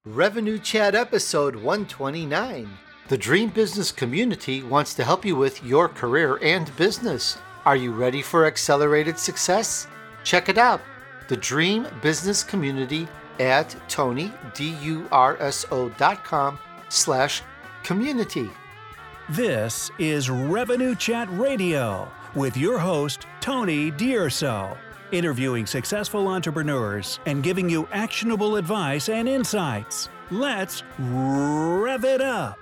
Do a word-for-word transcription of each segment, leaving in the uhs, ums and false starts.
Revenue Chat episode one twenty-nine. The Dream Business Community wants to help you with your career and business. Are you ready for accelerated success? Check it out. The Dream Business Community at Tony, D U R S O dot com slash community. This is Revenue Chat Radio with your host, Tony D'Urso, interviewing successful entrepreneurs and giving you actionable advice and insights. Let's rev it up.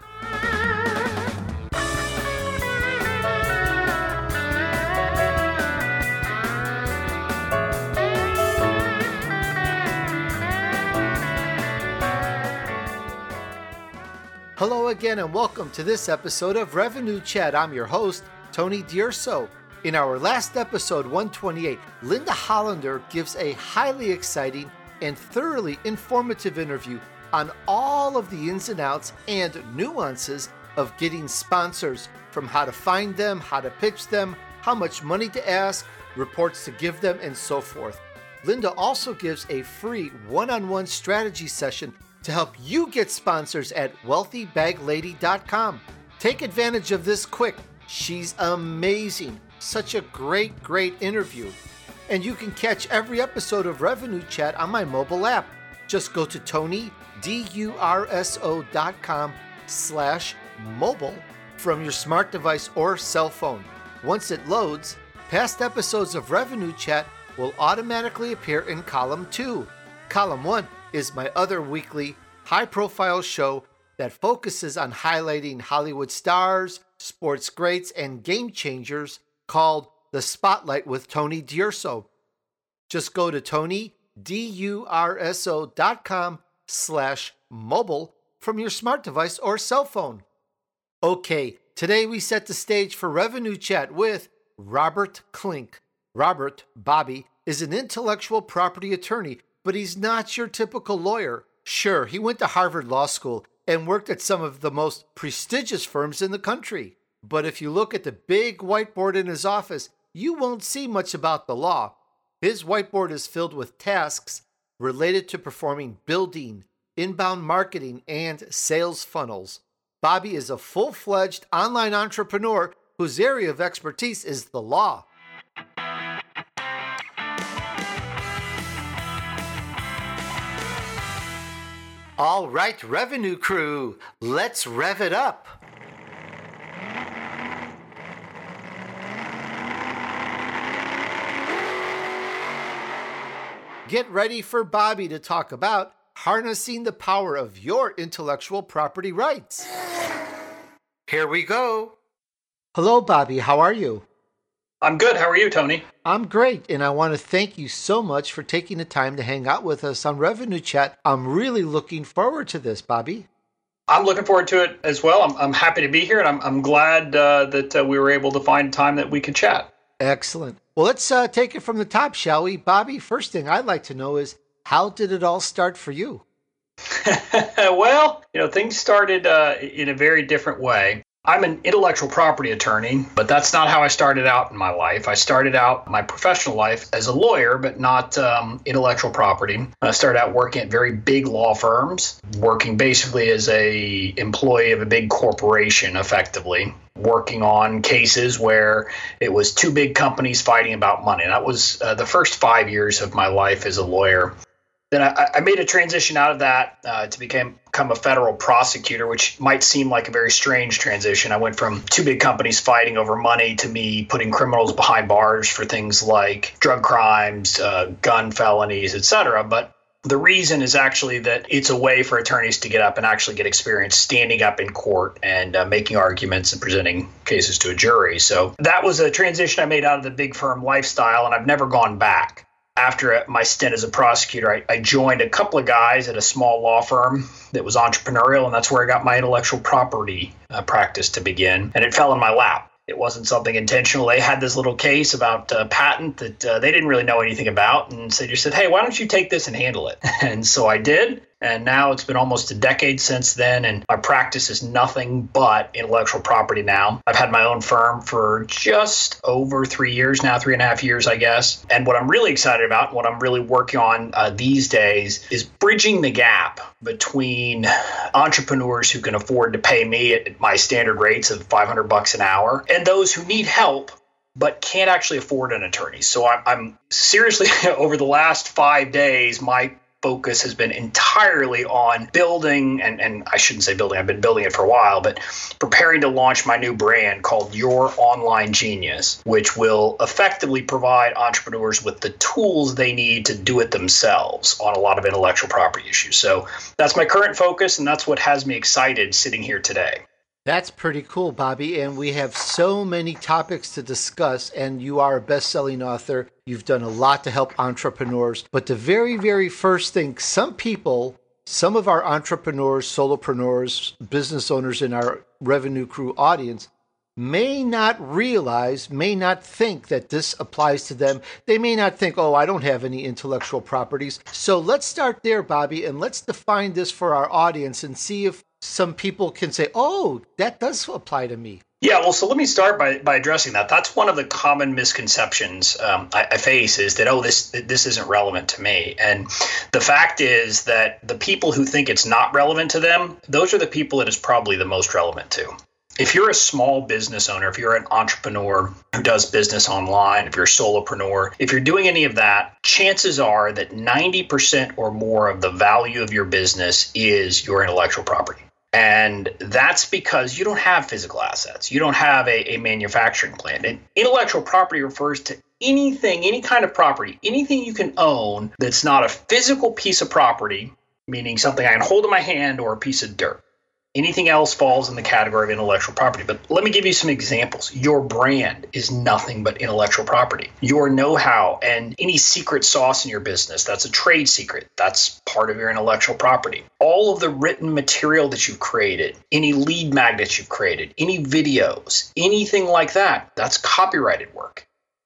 Hello again and welcome to this episode of Revenue Chat. I'm your host, Tony D'Urso. In our last episode, one twenty-eight, Linda Hollander gives a highly exciting and thoroughly informative interview on all of the ins and outs and nuances of getting sponsors, from how to find them, how to pitch them, how much money to ask, reports to give them, and so forth. Linda also gives a free one-on-one strategy session to help you get sponsors at wealthy bag lady dot com. Take advantage of this quick. She's amazing. Such a great, great interview. And you can catch every episode of Revenue Chat on my mobile app. Just go to Tony, D U R S O dot com slash mobile from your smart device or cell phone. Once it loads, past episodes of Revenue Chat will automatically appear in column two. Column one is my other weekly high-profile show that focuses on highlighting Hollywood stars, sports greats, and game changers, called The Spotlight with Tony D'Urso. Just go to Tony, D U R S O dot com slash mobile from your smart device or cell phone. Okay, today we set the stage for Revenue Chat with Robert Klink. Robert, Bobby, is an intellectual property attorney, but he's not your typical lawyer. Sure, he went to Harvard Law School and worked at some of the most prestigious firms in the country. But if you look at the big whiteboard in his office, you won't see much about the law. His whiteboard is filled with tasks related to performing building, inbound marketing, and sales funnels. Bobby is a full-fledged online entrepreneur whose area of expertise is the law. All right, Revenue Crew, let's rev it up. Get ready for Bobby to talk about harnessing the power of your intellectual property rights. Here we go. Hello, Bobby. How are you? I'm good. How are you, Tony? I'm great, and I want to thank you so much for taking the time to hang out with us on Revenue Chat. I'm really looking forward to this, Bobby. I'm looking forward to it as well. I'm, I'm happy to be here, and I'm, I'm glad uh, that uh, we were able to find time that we could chat. Excellent. Well, let's uh, take it from the top, shall we? Bobby, first thing I'd like to know is, how did it all start for you? Well, you know, things started uh, in a very different way. I'm an intellectual property attorney, but that's not how I started out in my life. I started out my professional life as a lawyer, but not um, intellectual property. I started out working at very big law firms, working basically as a employee of a big corporation, effectively, working on cases where it was two big companies fighting about money. That was uh, the first five years of my life as a lawyer. Then I, I made a transition out of that uh, to become, become a federal prosecutor, which might seem like a very strange transition. I went from two big companies fighting over money to me putting criminals behind bars for things like drug crimes, uh, gun felonies, et cetera. But the reason is actually that it's a way for attorneys to get up and actually get experience standing up in court and uh, making arguments and presenting cases to a jury. So that was a transition I made out of the big firm lifestyle, and I've never gone back. After my stint as a prosecutor, I, I joined a couple of guys at a small law firm that was entrepreneurial, and that's where I got my intellectual property uh, practice to begin. And it fell in my lap. It wasn't something intentional. They had this little case about a patent that uh, they didn't really know anything about, and so you said, hey, why don't you take this and handle it? And so I did. And now it's been almost a decade since then, and my practice is nothing but intellectual property now. I've had my own firm for just over three years now, three and a half years, I guess. And what I'm really excited about, and what I'm really working on uh, these days, is bridging the gap between entrepreneurs who can afford to pay me at my standard rates of five hundred bucks an hour and those who need help but can't actually afford an attorney. So I'm, I'm seriously, over the last five days, my focus has been entirely on building, and, and I shouldn't say building, I've been building it for a while, but preparing to launch my new brand called Your Online Genius, which will effectively provide entrepreneurs with the tools they need to do it themselves on a lot of intellectual property issues. So that's my current focus, and that's what has me excited sitting here today. That's pretty cool, Bobby. And we have so many topics to discuss. And you are a best-selling author. You've done a lot to help entrepreneurs. But the very, very first thing, some people, some of our entrepreneurs, solopreneurs, business owners in our Revenue Crew audience may not realize, may not think that this applies to them. They may not think, oh, I don't have any intellectual properties. So let's start there, Bobby, and let's define this for our audience and see if some people can say, oh, that does apply to me. Yeah, well, so let me start by, by addressing that. That's one of the common misconceptions um, I, I face is that, oh, this this isn't relevant to me. And the fact is that the people who think it's not relevant to them, those are the people it is probably the most relevant to. If you're a small business owner, if you're an entrepreneur who does business online, if you're a solopreneur, if you're doing any of that, chances are that ninety percent or more of the value of your business is your intellectual property. And that's because you don't have physical assets. You don't have a, a manufacturing plant. And intellectual property refers to anything, any kind of property, anything you can own that's not a physical piece of property, meaning something I can hold in my hand or a piece of dirt. Anything else falls in the category of intellectual property. But let me give you some examples. Your brand is nothing but intellectual property. Your know-how and any secret sauce in your business, that's a trade secret. That's part of your intellectual property. All of the written material that you've created, any lead magnets you've created, any videos, anything like that, that's copyrighted work.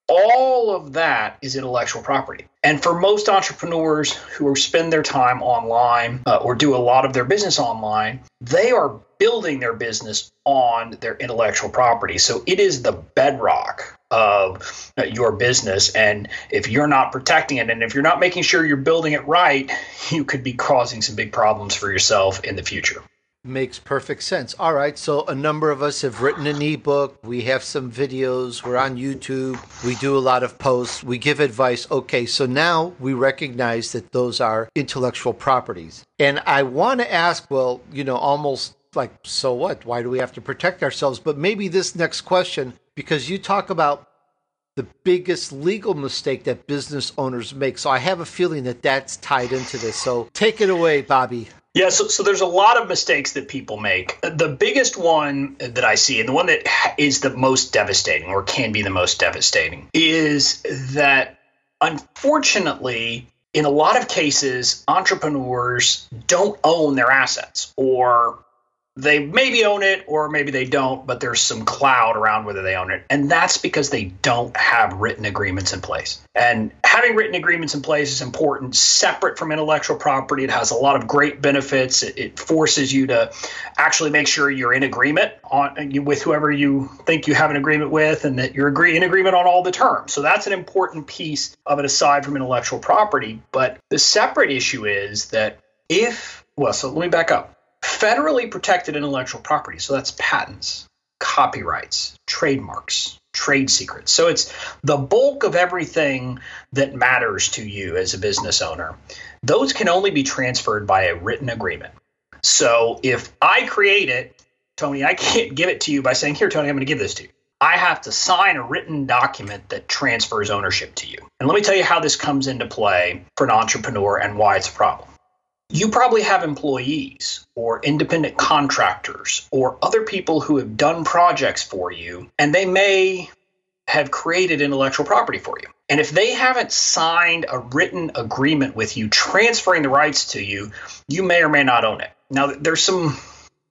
All of that is intellectual property. And for most entrepreneurs who spend their time online uh, or do a lot of their business online, they are building their business on their intellectual property. So it is the bedrock of uh, your business. And if you're not protecting it, and if you're not making sure you're building it right, you could be causing some big problems for yourself in the future. Makes perfect sense. All right. So a number of us have written an ebook. We have some videos. We're on YouTube. We do a lot of posts. We give advice. Okay. So now we recognize that those are intellectual properties. And I want to ask, well, you know, almost like, so what? Why do we have to protect ourselves? But maybe this next question, because you talk about the biggest legal mistake that business owners make. So I have a feeling that that's tied into this. So take it away, Bobby. Yeah, so, so there's a lot of mistakes that people make. The biggest one that I see, and the one that is the most devastating or can be the most devastating, is that unfortunately, in a lot of cases, entrepreneurs don't own their assets, or they maybe own it or maybe they don't, but there's some cloud around whether they own it. And that's because they don't have written agreements in place. And having written agreements in place is important, separate from intellectual property. It has a lot of great benefits. It, it forces you to actually make sure you're in agreement on with whoever you think you have an agreement with, and that you're agree, in agreement on all the terms. So that's an important piece of it aside from intellectual property. But the separate issue is that if, well, so let me back up. Federally protected intellectual property, so that's patents, copyrights, trademarks, trade secrets. So it's the bulk of everything that matters to you as a business owner. Those can only be transferred by a written agreement. So if I create it, Tony, I can't give it to you by saying, here, Tony, I'm going to give this to you. I have to sign a written document that transfers ownership to you. And let me tell you how this comes into play for an entrepreneur and why it's a problem. You probably have employees or independent contractors or other people who have done projects for you, and they may have created intellectual property for you. And if they haven't signed a written agreement with you transferring the rights to you, you may or may not own it. Now, there's some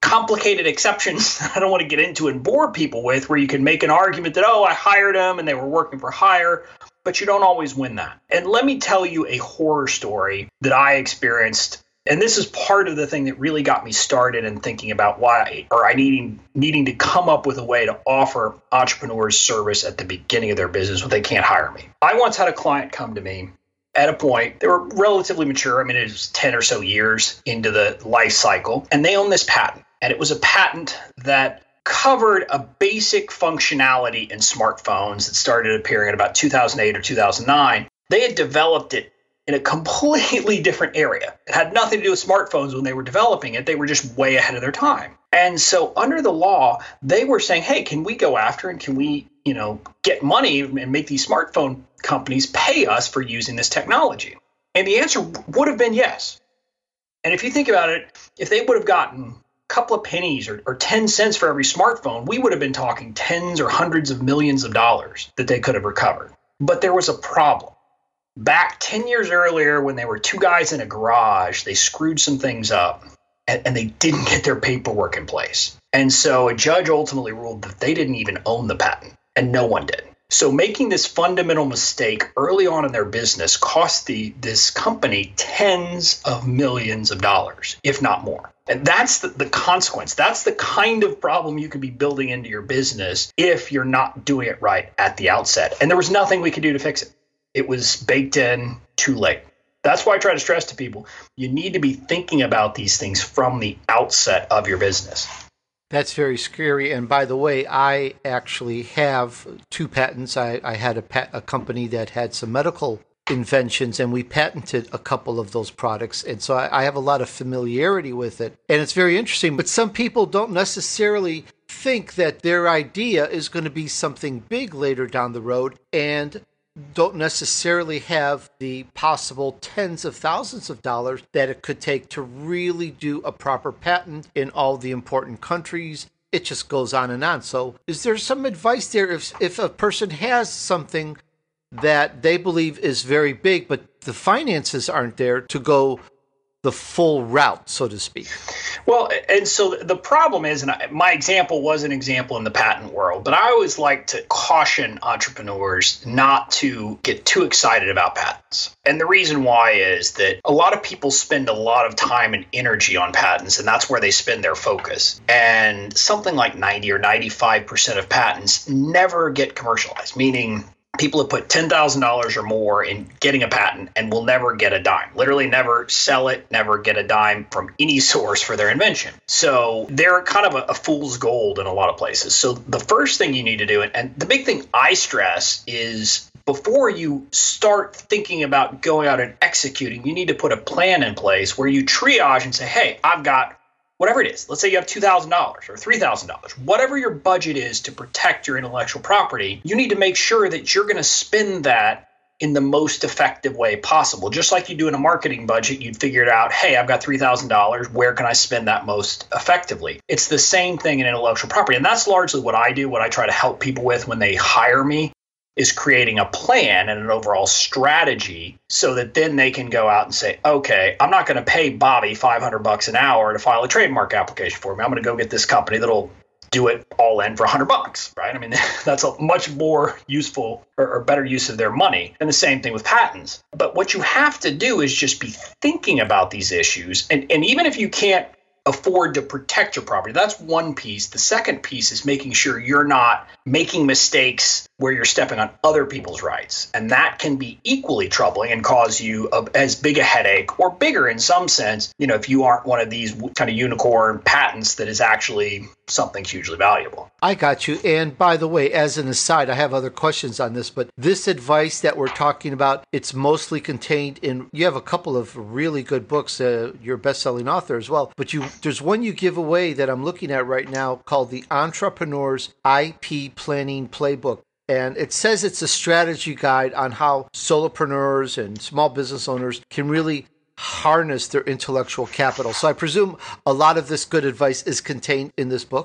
complicated exceptions I don't want to get into and bore people with, where you can make an argument that, oh, I hired them and they were working for hire, but you don't always win that. And let me tell you a horror story that I experienced. And this is part of the thing that really got me started in thinking about why, or I needing needing to come up with a way to offer entrepreneurs service at the beginning of their business when they can't hire me. I once had a client come to me at a point, they were relatively mature. I mean, it was ten or so years into the life cycle, and they owned this patent. And it was a patent that covered a basic functionality in smartphones that started appearing in about two thousand eight or two thousand nine. They had developed it in a completely different area. It had nothing to do with smartphones when they were developing it. They were just way ahead of their time. And so under the law, they were saying, hey, can we go after and can we, you know, get money and make these smartphone companies pay us for using this technology? And the answer would have been yes. And if you think about it, if they would have gotten a couple of pennies or, or ten cents for every smartphone, we would have been talking tens or hundreds of millions of dollars that they could have recovered. But there was a problem. Back ten years earlier, when they were two guys in a garage, they screwed some things up and, and they didn't get their paperwork in place. And so a judge ultimately ruled that they didn't even own the patent, and no one did. So making this fundamental mistake early on in their business cost the this company tens of millions of dollars, if not more. And that's the, the consequence. That's the kind of problem you could be building into your business if you're not doing it right at the outset. And there was nothing we could do to fix it. It was baked in too late. That's why I try to stress to people, you need to be thinking about these things from the outset of your business. That's very scary. And by the way, I actually have two patents. I, I had a, pat, a company that had some medical inventions, and we patented a couple of those products. And so I, I have a lot of familiarity with it. And it's very interesting. But some people don't necessarily think that their idea is going to be something big later down the road, and don't necessarily have the possible tens of thousands of dollars that it could take to really do a proper patent in all the important countries. It just goes on and on. So is there some advice there if if a person has something that they believe is very big, but the finances aren't there to go the full route, so to speak? Well, and so the problem is, and I, my example was an example in the patent world, but I always like to caution entrepreneurs not to get too excited about patents. And the reason why is that a lot of people spend a lot of time and energy on patents, and that's where they spend their focus. And something like ninety or ninety-five percent of patents never get commercialized, meaning people have put ten thousand dollars or more in getting a patent and will never get a dime, literally never sell it, never get a dime from any source for their invention. So they're kind of a, a fool's gold in a lot of places. So the first thing you need to do, and the big thing I stress is before you start thinking about going out and executing, you need to put a plan in place where you triage and say, hey, I've got whatever it is. Let's say you have two thousand dollars or three thousand dollars. Whatever your budget is to protect your intellectual property, you need to make sure that you're going to spend that in the most effective way possible. Just like you do in a marketing budget, you'd figure it out, hey, I've got three thousand dollars. Where can I spend that most effectively? It's the same thing in intellectual property. And that's largely what I do, what I try to help people with when they hire me, is creating a plan and an overall strategy so that then they can go out and say, okay, I'm not going to pay Bobby five hundred bucks an hour to file a trademark application for me. I'm going to go get this company that'll do it all in for one hundred bucks, right? I mean, that's a much more useful or, or better use of their money. And the same thing with patents. But what you have to do is just be thinking about these issues. And, and even if you can't afford to protect your property, that's one piece. The second piece is making sure you're not making mistakes where you're stepping on other people's rights. And that can be equally troubling and cause you a, as big a headache, or bigger in some sense, you know, if you aren't one of these kind of unicorn patents that is actually something hugely valuable. I got you. And by the way, as an aside, I have other questions on this, but this advice that we're talking about, it's mostly contained in, you have a couple of really good books, uh, you're a best-selling author as well, but you there's one you give away that I'm looking at right now called the Entrepreneur's I P Planning Playbook. And it says it's a strategy guide on how solopreneurs and small business owners can really harness their intellectual capital. So I presume a lot of this good advice is contained in this book?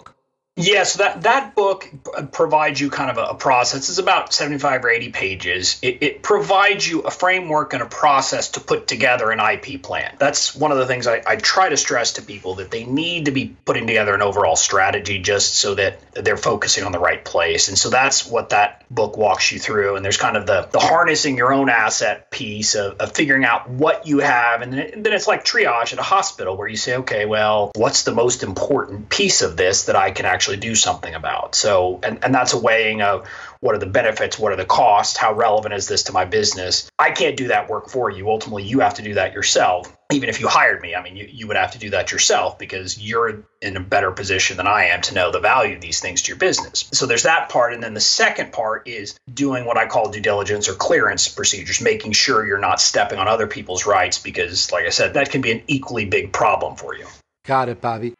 Yeah, so that, that book provides you kind of a, a process. It's about seventy-five or eighty pages. It, it provides you a framework and a process to put together an I P plan. That's one of the things I, I try to stress to people, that they need to be putting together an overall strategy just so that they're focusing on the right place. And so that's what that book walks you through. And there's kind of the, the harnessing your own asset piece of, of figuring out what you have. And then, it, then it's like triage at a hospital where you say, okay, well, what's the most important piece of this that I can actually do something about? So, and, and that's a weighing of what are the benefits, what are the costs, how relevant is this to my business? I can't do that work for you. Ultimately, you have to do that yourself. Even if you hired me, I mean, you, you would have to do that yourself because you're in a better position than I am to know the value of these things to your business. So there's that part. And then the second part is doing what I call due diligence or clearance procedures, making sure you're not stepping on other people's rights, because like I said, that can be an equally big problem for you. Got it, Bobby.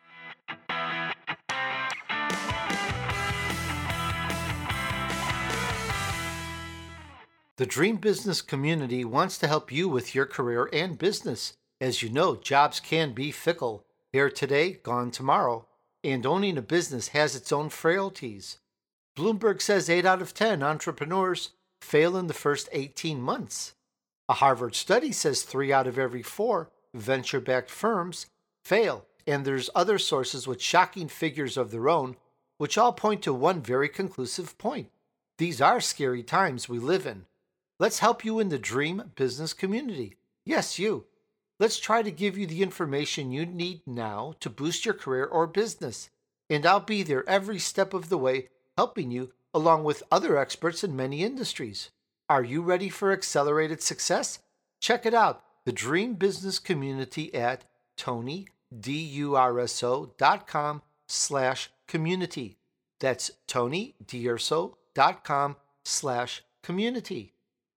The Dream Business community wants to help you with your career and business. As you know, jobs can be fickle. Here today, gone tomorrow. And owning a business has its own frailties. Bloomberg says eight out of ten entrepreneurs fail in the first eighteen months. A Harvard study says three out of every four venture-backed firms fail. And there's other sources with shocking figures of their own, which all point to one very conclusive point. These are scary times we live in. Let's help you in the Dream Business community. Yes, you. Let's try to give you the information you need now to boost your career or business. And I'll be there every step of the way, helping you along with other experts in many industries. Are you ready for accelerated success? Check it out, the Dream Business community at Tony, D U R S O dot com slash community. That's Tony D'Urso dot com slash community.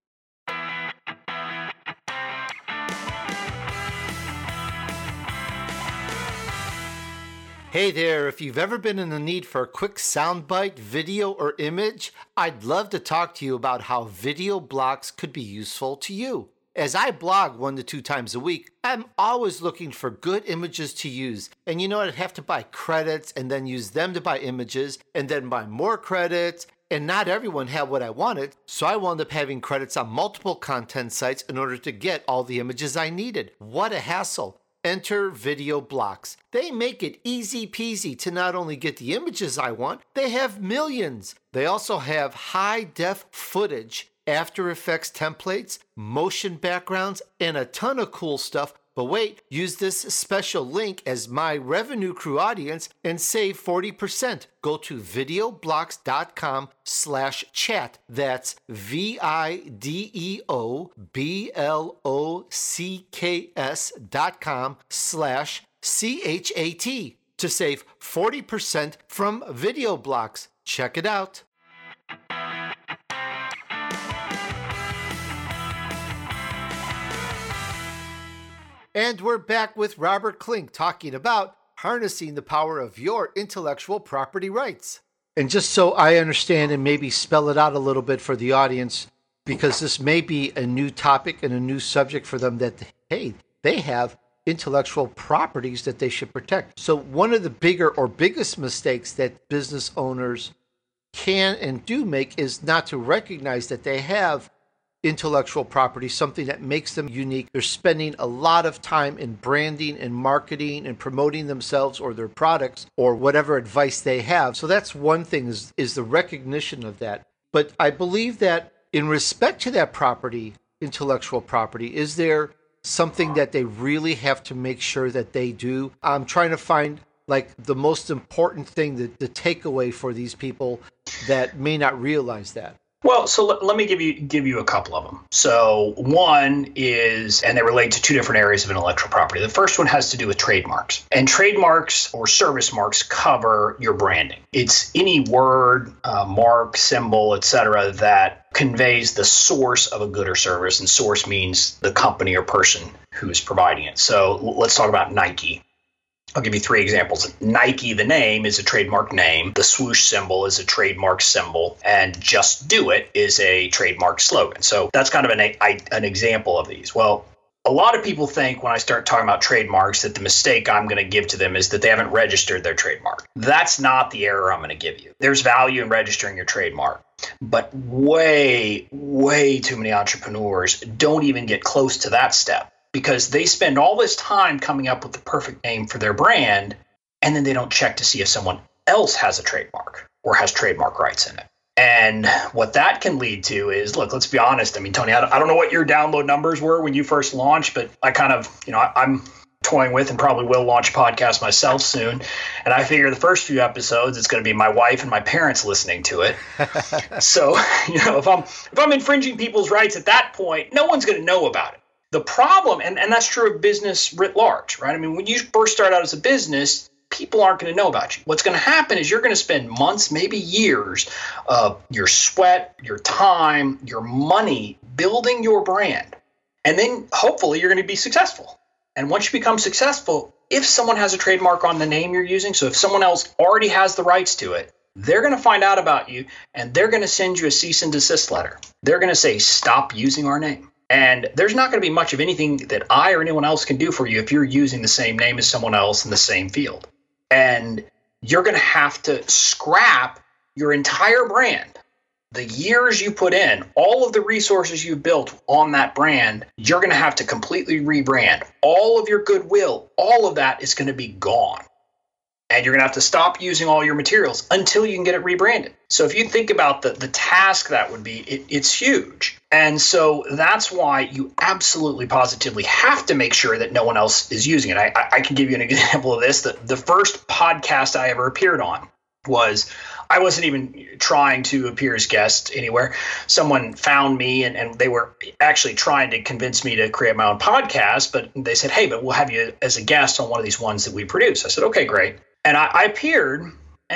Hey there, if you've ever been in the need for a quick soundbite, video, or image, I'd love to talk to you about how video blocks could be useful to you. As I blog one to two times a week, I'm always looking for good images to use. And you know, I'd have to buy credits and then use them to buy images and then buy more credits. And not everyone had what I wanted, so I wound up having credits on multiple content sites in order to get all the images I needed. What a hassle. Enter Video Blocks. They make it easy peasy to not only get the images I want, they have millions. They also have high-def footage, After Effects templates, motion backgrounds, and a ton of cool stuff. But wait, use this special link as my Revenue Crew audience and save forty percent. Go to videoblocks.com slash chat. That's V-I-D-E-O-B-L-O-C-K-S dot com slash C-H-A-T to save forty percent from Video Blocks. Check it out. And we're back with Robert Klink talking about harnessing the power of your intellectual property rights. And just so I understand and maybe spell it out a little bit for the audience, because this may be a new topic and a new subject for them, that, hey, they have intellectual properties that they should protect. So one of the bigger or biggest mistakes that business owners can and do make is not to recognize that they have intellectual property, something that makes them unique. They're spending a lot of time in branding and marketing and promoting themselves or their products or whatever advice they have. So that's one thing, is, is the recognition of that. But I believe that in respect to that property, intellectual property, is there something that they really have to make sure that they do? I'm trying to find like the most important thing, the, the takeaway for these people that may not realize that. Well, so let, let me give you give you a couple of them. So one is, and they relate to two different areas of intellectual property. The first one has to do with trademarks. And trademarks or service marks cover your branding. It's any word, uh, mark, symbol, et cetera, that conveys the source of a good or service. And source means the company or person who is providing it. So let's talk about Nike. I'll give you three examples. Nike, the name, is a trademark name. The swoosh symbol is a trademark symbol. And Just Do It is a trademark slogan. So that's kind of an, a, an example of these. Well, A lot of people think when I start talking about trademarks that the mistake I'm going to give to them is that they haven't registered their trademark. That's not the error I'm going to give you. There's value in registering your trademark, but way, way too many entrepreneurs don't even get close to that step because they spend all this time coming up with the perfect name for their brand, and then they don't check to see if someone else has a trademark or has trademark rights in it. And what that can lead to is, look, let's be honest. I mean, Tony, I don't know what your download numbers were when you first launched, but I kind of, you know, I, I'm toying with and probably will launch a podcast myself soon. And I figure the first few episodes, it's going to be my wife and my parents listening to it. So, you know, if I'm if I'm infringing people's rights at that point, no one's going to know about it. The problem, and, and that's true of business writ large, right? I mean, when you first start out as a business, people aren't going to know about you. What's going to happen is you're going to spend months, maybe years of your sweat, your time, your money building your brand. And then hopefully you're going to be successful. And once you become successful, if someone has a trademark on the name you're using, so if someone else already has the rights to it, they're going to find out about you and they're going to send you a cease and desist letter. They're going to say, stop using our name. And there's not going to be much of anything that I or anyone else can do for you if you're using the same name as someone else in the same field. And you're going to have to scrap your entire brand. The years you put in, all of the resources you've built on that brand, you're going to have to completely rebrand. All of your goodwill, all of that is going to be gone. And you're going to have to stop using all your materials until you can get it rebranded. So if you think about the, the task that would be, it, it's huge. And so that's why you absolutely positively have to make sure that no one else is using it. I, I can give you an example of this. The, the first podcast I ever appeared on was, I wasn't even trying to appear as guest anywhere. Someone found me and, and they were actually trying to convince me to create my own podcast. But they said, hey, but we'll have you as a guest on one of these ones that we produce. I said, okay, great. And I, I appeared,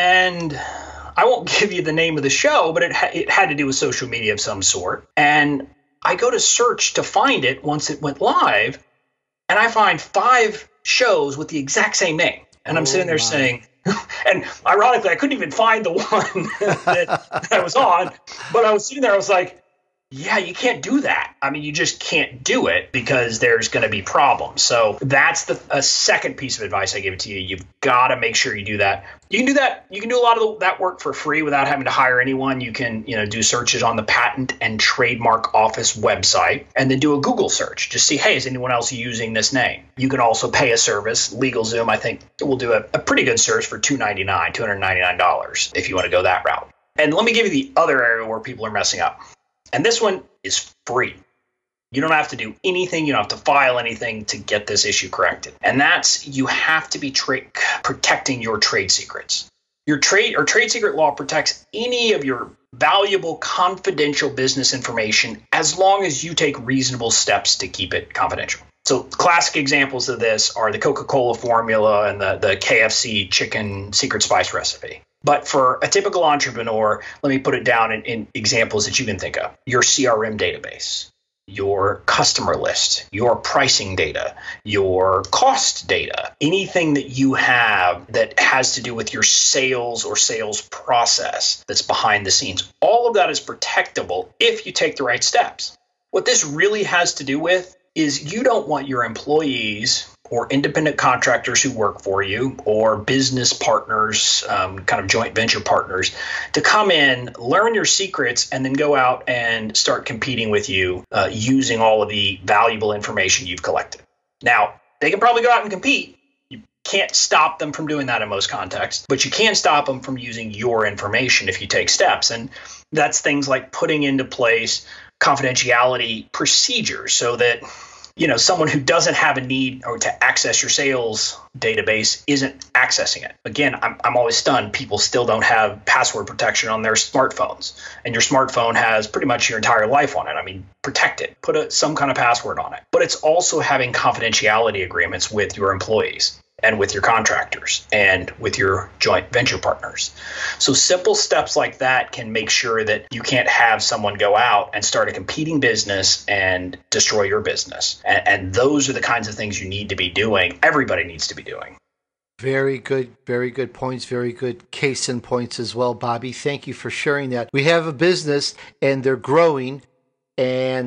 and I won't give you the name of the show, but it, ha- it had to do with social media of some sort. And I go to search to find it once it went live, and I find five shows with the exact same name. And I'm oh sitting there my. saying, and ironically, I couldn't even find the one that, that I was on, but I was sitting there, I was like, yeah, you can't do that. I mean, you just can't do it because there's going to be problems. So that's the a second piece of advice I give it to you. You've got to make sure you do that. You can do that. You can do a lot of the, that work for free without having to hire anyone. You can, you know, do searches on the Patent and Trademark Office website and then do a Google search. Just see, hey, is anyone else using this name? You can also pay a service. LegalZoom, I think, will do a, a pretty good search for two hundred ninety-nine dollars, two hundred ninety-nine dollars if you want to go that route. And let me give you the other area where people are messing up. And this one is free. You don't have to do anything. You don't have to file anything to get this issue corrected. And that's, you have to be tra- protecting your trade secrets. Your trade or trade secret law protects any of your valuable confidential business information as long as you take reasonable steps to keep it confidential. So classic examples of this are the Coca-Cola formula and the, the K F C chicken secret spice recipe. But for a typical entrepreneur, let me put it down in, in examples that you can think of. Your C R M database, your customer list, your pricing data, your cost data, anything that you have that has to do with your sales or sales process that's behind the scenes. All of that is protectable if you take the right steps. What this really has to do with is you don't want your employees or independent contractors who work for you or business partners, um, kind of joint venture partners, to come in, learn your secrets, and then go out and start competing with you uh, using all of the valuable information you've collected. Now, they can probably go out and compete. You can't stop them from doing that in most contexts, but you can stop them from using your information if you take steps. And that's things like putting into place confidentiality procedures so that, you know, someone who doesn't have a need or to access your sales database isn't accessing it. Again, I'm I'm always stunned. People still don't have password protection on their smartphones, and your smartphone has pretty much your entire life on it. I mean, protect it, put a, some kind of password on it. But it's also having confidentiality agreements with your employees and with your contractors and with your joint venture partners. So simple steps like that can make sure that you can't have someone go out and start a competing business and destroy your business. And, and those are the kinds of things you need to be doing. Everybody needs to be doing. Very good, very good points, very good case in points as well, Bobby. Thank you for sharing that. We have a business and they're growing, and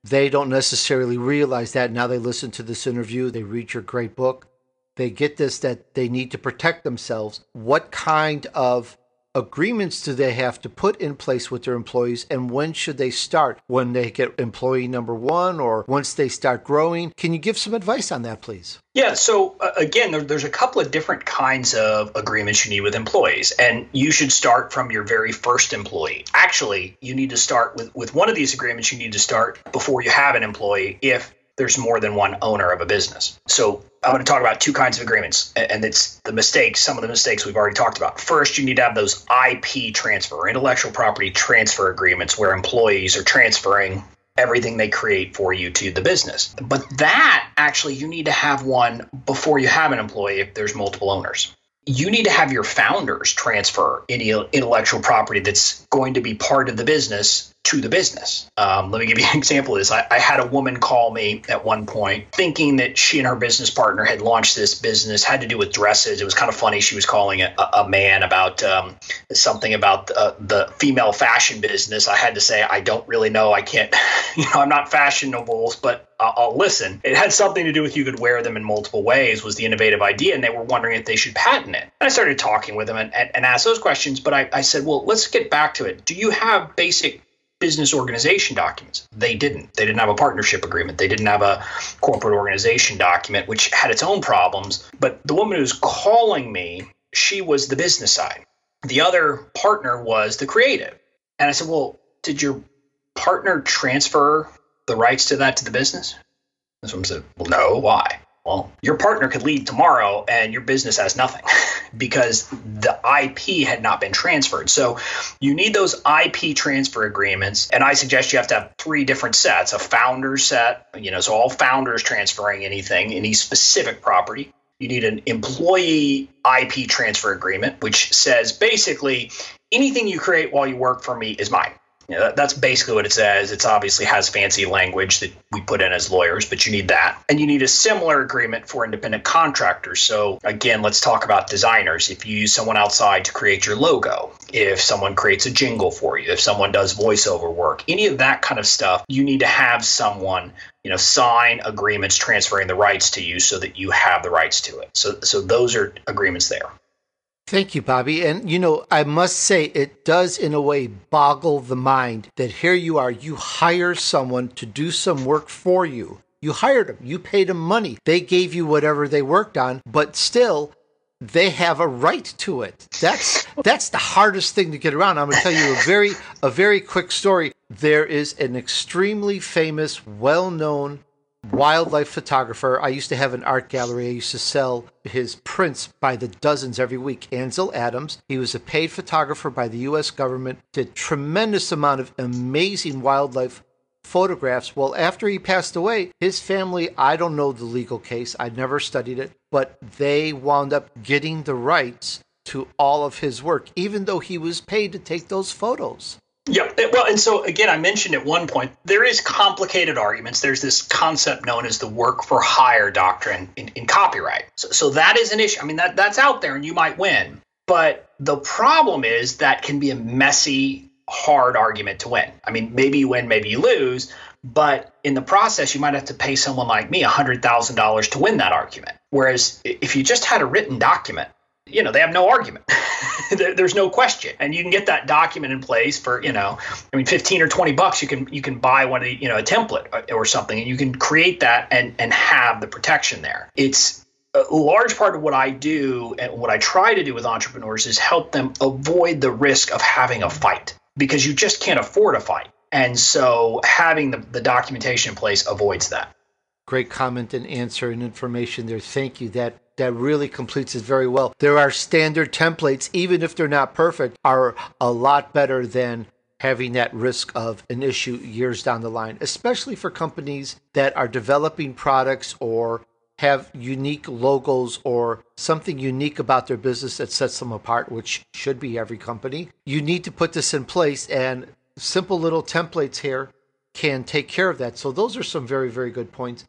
They don't necessarily realize that. Now they listen to this interview, they read your great book, they get this, that they need to protect themselves. What kind of agreements do they have to put in place with their employees, and when should they start? When they get employee number one, or once they start growing? Can you give some advice on that, please? Yeah. So uh, again, there, there's a couple of different kinds of agreements you need with employees, and you should start from your very first employee. Actually, you need to start with, with one of these agreements. You need to start before you have an employee if there's more than one owner of a business. So I'm going to talk about two kinds of agreements, and it's the mistakes, some of the mistakes we've already talked about. First, you need to have those I P transfer, or intellectual property transfer agreements, where employees are transferring everything they create for you to the business. But that actually, you need to have one before you have an employee if there's multiple owners. You need to have your founders transfer any intellectual property that's going to be part of the business to the business. Um, let me give you an example of this. I, I had a woman call me at one point thinking that she and her business partner had launched this business, had to do with dresses. It was kind of funny. She was calling a, a man about um, something about uh, the female fashion business. I had to say, I don't really know. I can't, you know, I'm not fashionable, but I'll, I'll listen. It had something to do with you could wear them in multiple ways was the innovative idea. And they were wondering if they should patent it. And I started talking with them and, and, and asked those questions. But I, I said, well, let's get back to it. Do you have basic business organization documents? They didn't. They didn't have a partnership agreement. They didn't have a corporate organization document, which had its own problems. But the woman who's calling me, she was the business side. The other partner was the creative. And I said, well, did your partner transfer the rights to that to the business? This woman said, well, no. Why? Well, your partner could leave tomorrow and your business has nothing because the I P had not been transferred. So you need those I P transfer agreements. And I suggest you have to have three different sets: a founder set, you know, so all founders transferring anything, any specific property. You need an employee I P transfer agreement, which says basically anything you create while you work for me is mine. You know, that's basically what it says. It obviously has fancy language that we put in as lawyers, but you need that. And you need a similar agreement for independent contractors. So again, let's talk about designers. If you use someone outside to create your logo, if someone creates a jingle for you, if someone does voiceover work, any of that kind of stuff, you need to have someone, you know, sign agreements transferring the rights to you so that you have the rights to it. So, so those are agreements there. Thank you, Bobby. And, you know, I must say it does in a way boggle the mind that here you are, you hire someone to do some work for you. You hired them, you paid them money. They gave you whatever they worked on, but still they have a right to it. That's that's the hardest thing to get around. I'm going to tell you a very a very quick story. There is an extremely famous, well-known wildlife photographer. I used to have an art gallery. I used to sell his prints by the dozens every week. Ansel Adams. He was a paid photographer by the U S government, did tremendous amount of amazing wildlife photographs. Well, after he passed away, his family, I don't know the legal case, I never studied it, but they wound up getting the rights to all of his work, even though he was paid to take those photos. Yeah, well, and so again, I mentioned at one point, there is complicated arguments. There's this concept known as the work for hire doctrine in, in copyright. So, so that is an issue. I mean, that that's out there and you might win. But the problem is that can be a messy, hard argument to win. I mean, maybe you win, maybe you lose. But in the process, you might have to pay someone like me one hundred thousand dollars to win that argument. Whereas if you just had a written document, you know, they have no argument. There's no question. And you can get that document in place for, you know, I mean, fifteen or twenty bucks, you can you can buy one of the, you know, a template or, or something, and you can create that and, and have the protection there. It's a large part of what I do and what I try to do with entrepreneurs is help them avoid the risk of having a fight, because you just can't afford a fight. And so having the, the documentation in place avoids that. Great comment and answer and information there. Thank you. That That really completes it very well. There are standard templates, even if they're not perfect, are a lot better than having that risk of an issue years down the line, especially for companies that are developing products or have unique logos or something unique about their business that sets them apart, which should be every company. You need to put this in place, and simple little templates here can take care of that. So those are some very, very good points.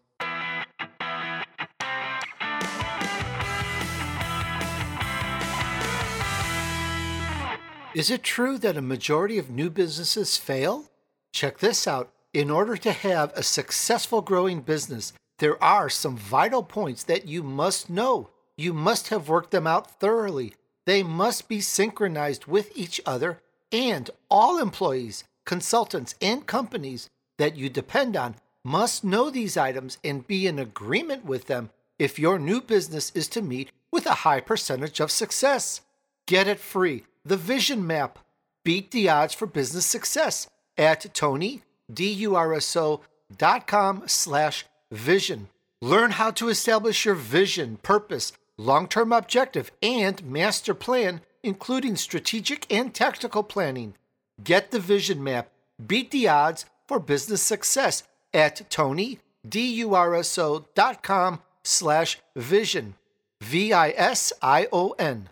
Is it true that a majority of new businesses fail? Check this out. In order to have a successful growing business, there are some vital points that you must know. You must have worked them out thoroughly. They must be synchronized with each other, and all employees, consultants, and companies that you depend on must know these items and be in agreement with them if your new business is to meet with a high percentage of success. Get it free. The Vision Map. Beat the odds for business success at Tony durso.com slash vision. Learn how to establish your vision, purpose, long-term objective, and master plan, including strategic and tactical planning. Get the Vision Map. Beat the odds for business success at Tony durso.com slash vision. V I S I O N.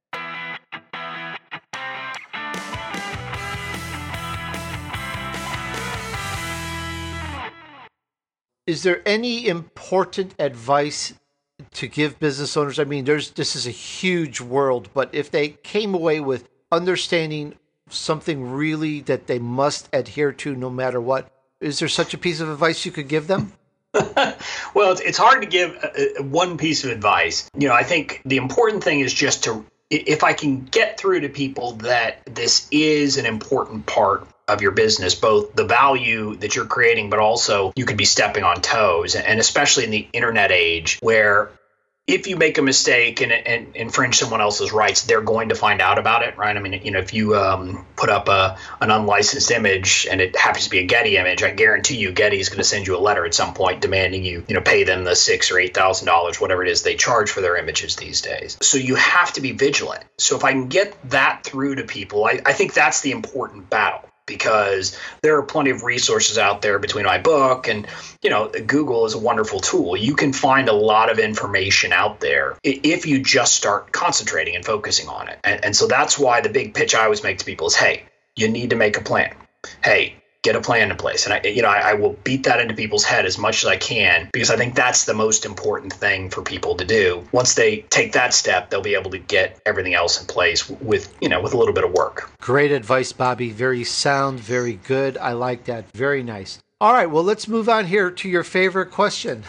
Is there any important advice to give business owners? I mean, there's this is a huge world, but if they came away with understanding something really that they must adhere to no matter what, is there such a piece of advice you could give them? Well, it's, it's hard to give uh, one piece of advice. You know, I think the important thing is just to, if I can get through to people that this is an important part of your business, both the value that you're creating, but also you could be stepping on toes. And especially in the internet age, where if you make a mistake and, and infringe someone else's rights, they're going to find out about it, right? I mean, you know, if you um, put up a an unlicensed image and it happens to be a Getty image, I guarantee you Getty is going to send you a letter at some point demanding you, you know, pay them the six or eight thousand dollars, whatever it is they charge for their images these days. So you have to be vigilant. So if I can get that through to people, I, I think that's the important battle. Because there are plenty of resources out there between my book and, you know, Google is a wonderful tool. You can find a lot of information out there if you just start concentrating and focusing on it. And, and so that's why the big pitch I always make to people is, hey, you need to make a plan. Hey, get a plan in place. And I, you know, I, I will beat that into people's head as much as I can, because I think that's the most important thing for people to do. Once they take that step, they'll be able to get everything else in place with, you know, with a little bit of work. Great advice, Bobby. Very sound, very good. I like that. Very nice. All right, well, let's move on here to your favorite question.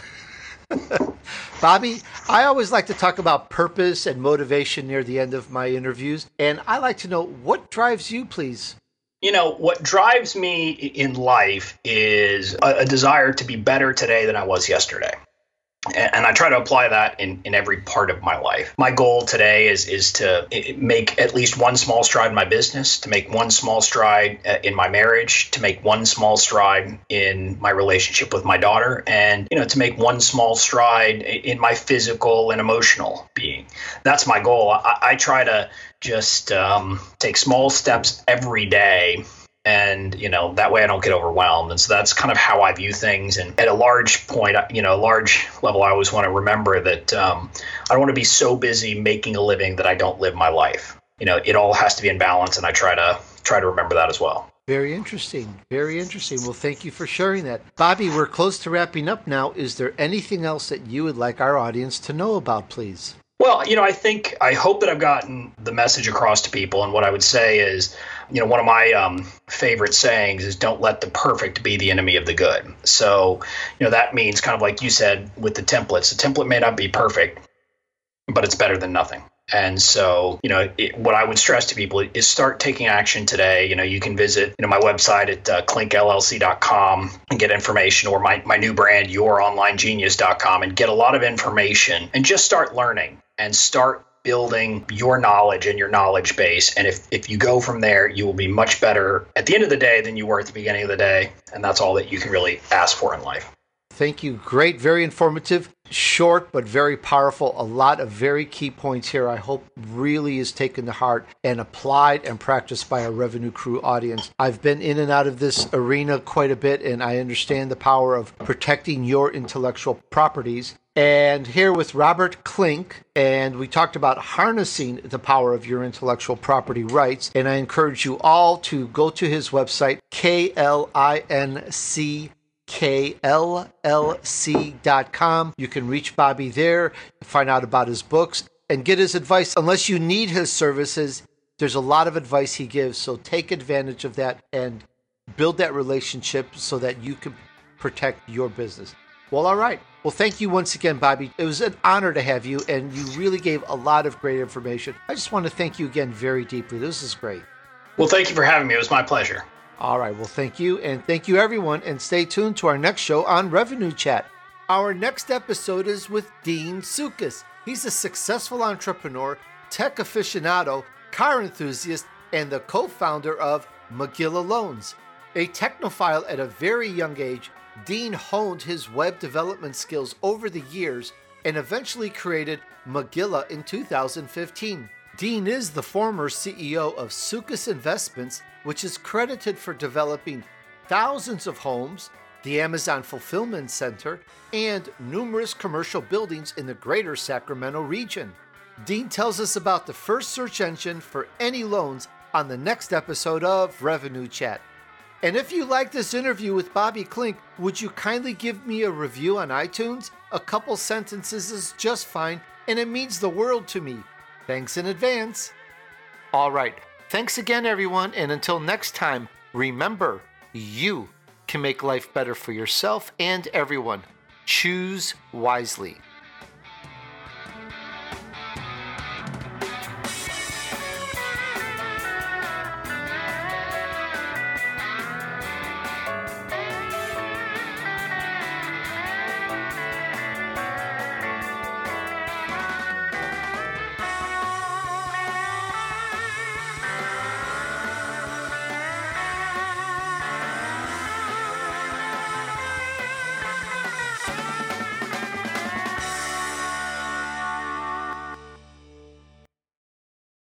Bobby, I always like to talk about purpose and motivation near the end of my interviews, and I like to know what drives you, please. You know, what drives me in life is a, a desire to be better today than I was yesterday. And, and I try to apply that in, in every part of my life. My goal today is is to make at least one small stride in my business, to make one small stride in my marriage, to make one small stride in my relationship with my daughter, and, you know, to make one small stride in my physical and emotional being. That's my goal. I, I try to just um, take small steps every day. And, you know, that way I don't get overwhelmed. And so that's kind of how I view things. And at a large point, you know, a large level, I always want to remember that um, I don't want to be so busy making a living that I don't live my life. You know, it all has to be in balance. And I try to try to remember that as well. Very interesting. Very interesting. Well, thank you for sharing that. Bobby, we're close to wrapping up now. Is there anything else that you would like our audience to know about, please? Well, you know, I think, I hope that I've gotten the message across to people. And what I would say is, you know, one of my um, favorite sayings is don't let the perfect be the enemy of the good. So, you know, that means kind of like you said with the templates, the template may not be perfect, but it's better than nothing. And so, you know, it, what I would stress to people is start taking action today. You know, you can visit, you know, my website at uh, clink L L C dot com and get information, or my, my new brand, your online genius dot com, and get a lot of information and just start learning and start building your knowledge and your knowledge base. And if, if you go from there, you will be much better at the end of the day than you were at the beginning of the day. And that's all that you can really ask for in life. Thank you. Great. Very informative. Short, but very powerful. A lot of very key points here I hope really is taken to heart and applied and practiced by our Revenue Crew audience. I've been in and out of this arena quite a bit, and I understand the power of protecting your intellectual properties. And here with Robert Klink, and we talked about harnessing the power of your intellectual property rights. And I encourage you all to go to his website, K L I N C K L L C dot com. You can reach Bobby there, find out about his books, and get his advice. Unless you need his services, there's a lot of advice he gives, so take advantage of that and build that relationship so that you can protect your business. Well, all right. Well, thank you once again, Bobby. It was an honor to have you, and you really gave a lot of great information. I just want to thank you again very deeply. This is great. Well, thank you for having me. It was my pleasure. All right. Well, thank you, and thank you, everyone, and stay tuned to our next show on Revenue Chat. Our next episode is with Dean Soukas. He's a successful entrepreneur, tech aficionado, car enthusiast, and the co-founder of Magilla Loans. A technophile at a very young age, Dean honed his web development skills over the years and eventually created Magilla in two thousand fifteen. Dean is the former C E O of Soukas Investments, which is credited for developing thousands of homes, the Amazon Fulfillment Center, and numerous commercial buildings in the greater Sacramento region. Dean tells us about the first search engine for any loans on the next episode of Revenue Chat. And if you like this interview with Bobby Klink, would you kindly give me a review on iTunes? A couple sentences is just fine, and it means the world to me. Thanks in advance. All right. Thanks again, everyone. And until next time, remember, you can make life better for yourself and everyone. Choose wisely.